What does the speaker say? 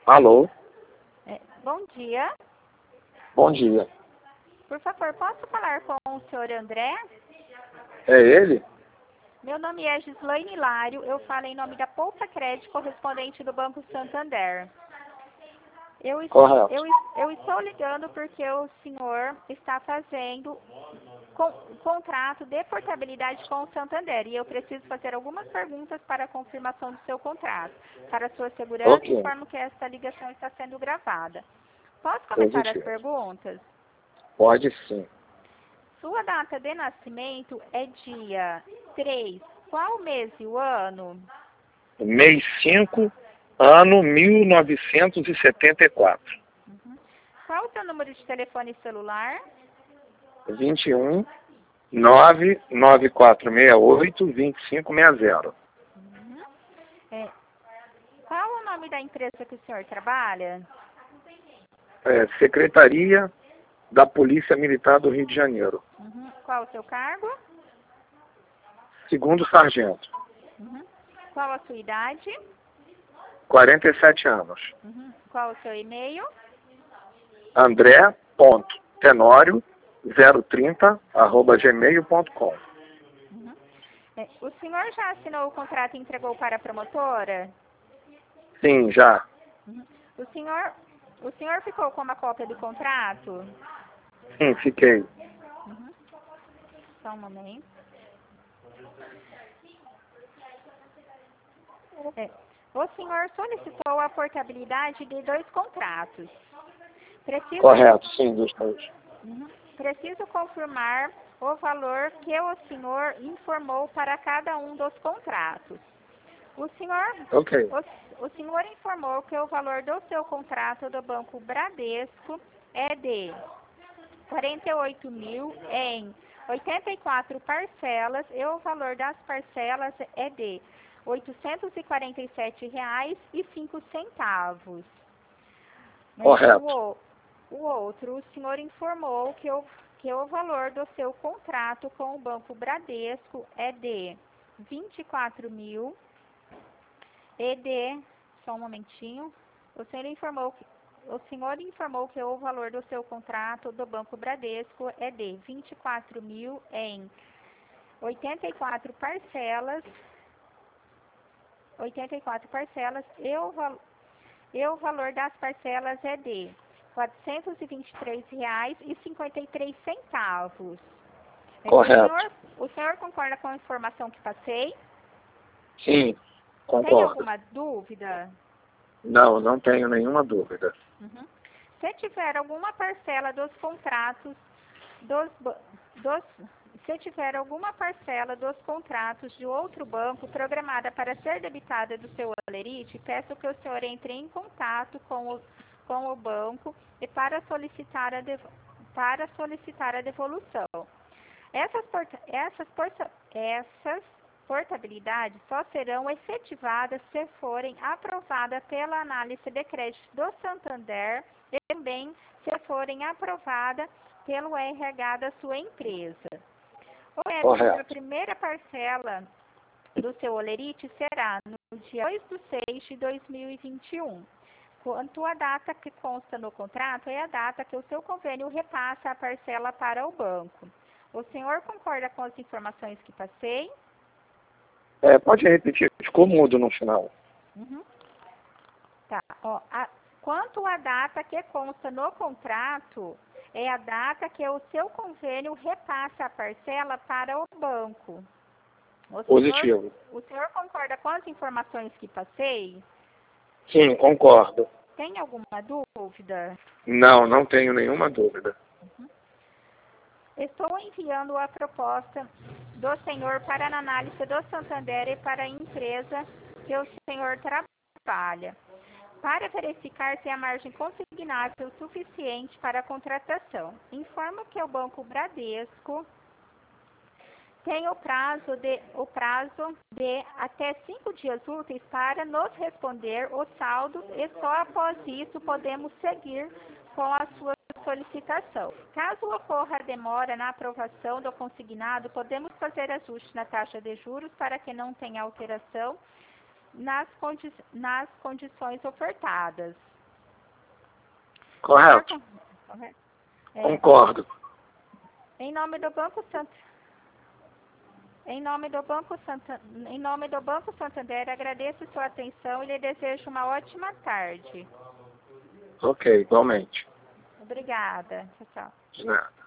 Alô? Bom dia. Bom dia. Por favor, posso falar com o senhor André? É ele? Meu nome é Gislaine Hilário. Eu falo em nome da Poupa Crédito, correspondente do Banco Santander. Correto. Eu estou ligando porque o senhor está fazendo contrato de portabilidade com o Santander e eu preciso fazer algumas perguntas para a confirmação do seu contrato. Para sua segurança, Ok. informo que esta ligação está sendo gravada. Posso começar as Positivo. perguntas? Pode sim. Sua data de nascimento é dia 3. Qual mês e o ano? Mês 5, ano 1974. Qual o seu número de telefone celular? 21 99468 2560. Qual o nome da empresa que o senhor trabalha? Secretaria da Polícia Militar do Rio de Janeiro. Qual o seu cargo? Segundo sargento. Qual a sua idade? 47 anos. Qual o seu e-mail? André.tenório030@gmail.com. O senhor já assinou o contrato e entregou para a promotora? Sim, já. O senhor ficou com uma cópia do contrato? Sim, fiquei. Só um momento. O senhor solicitou a portabilidade de 2 contratos. Correto, sim, dos dois. Preciso confirmar o valor que o senhor informou para cada um dos contratos. Ok. O senhor informou que o valor do seu contrato do Banco Bradesco é de 48.000 em 84 parcelas e o valor das parcelas é de R$ 847,05. Correto. O outro, o senhor informou que o valor do seu contrato com o Banco Bradesco é de 24.000 e de... Só um momentinho. O senhor informou que o valor do seu contrato do Banco Bradesco é de 24.000 em 84 parcelas e o valor das parcelas é de R$ 423,53. Correto. O senhor concorda com a informação que passei? Sim, Tem concordo. alguma dúvida? Não, não tenho nenhuma dúvida. Se tiver alguma parcela dos contratos de outro banco programada para ser debitada do seu Olerite, peço que o senhor entre em contato com o banco e para solicitar a devolução. Essas portabilidades só serão efetivadas se forem aprovadas pela análise de crédito do Santander e também se forem aprovadas pelo RH da sua empresa. O débito da primeira parcela do seu Olerite será no dia 2/6/2021. Quanto à data que consta no contrato, é a data que o seu convênio repassa a parcela para o banco. O senhor concorda com as informações que passei? Pode repetir, ficou mudo no final. Tá. Quanto à data que consta no contrato, é a data que o seu convênio repassa a parcela para o banco. Positivo. O senhor concorda com as informações que passei? Sim, concordo. Tem alguma dúvida? Não, não tenho nenhuma dúvida. Estou enviando a proposta do senhor para a análise do Santander e para a empresa que o senhor trabalha, para verificar se a margem consignável suficiente para a contratação. Informo que o Banco Bradesco tem o prazo de até 5 dias úteis para nos responder o saldo e só após isso podemos seguir com a sua solicitação. Caso ocorra demora na aprovação do consignado, podemos fazer ajuste na taxa de juros para que não tenha alteração nas condições ofertadas. Correto. Correto? Concordo. Em nome do Banco Santander, agradeço sua atenção e lhe desejo uma ótima tarde. Ok, igualmente. Obrigada. Tchau, tchau. De nada.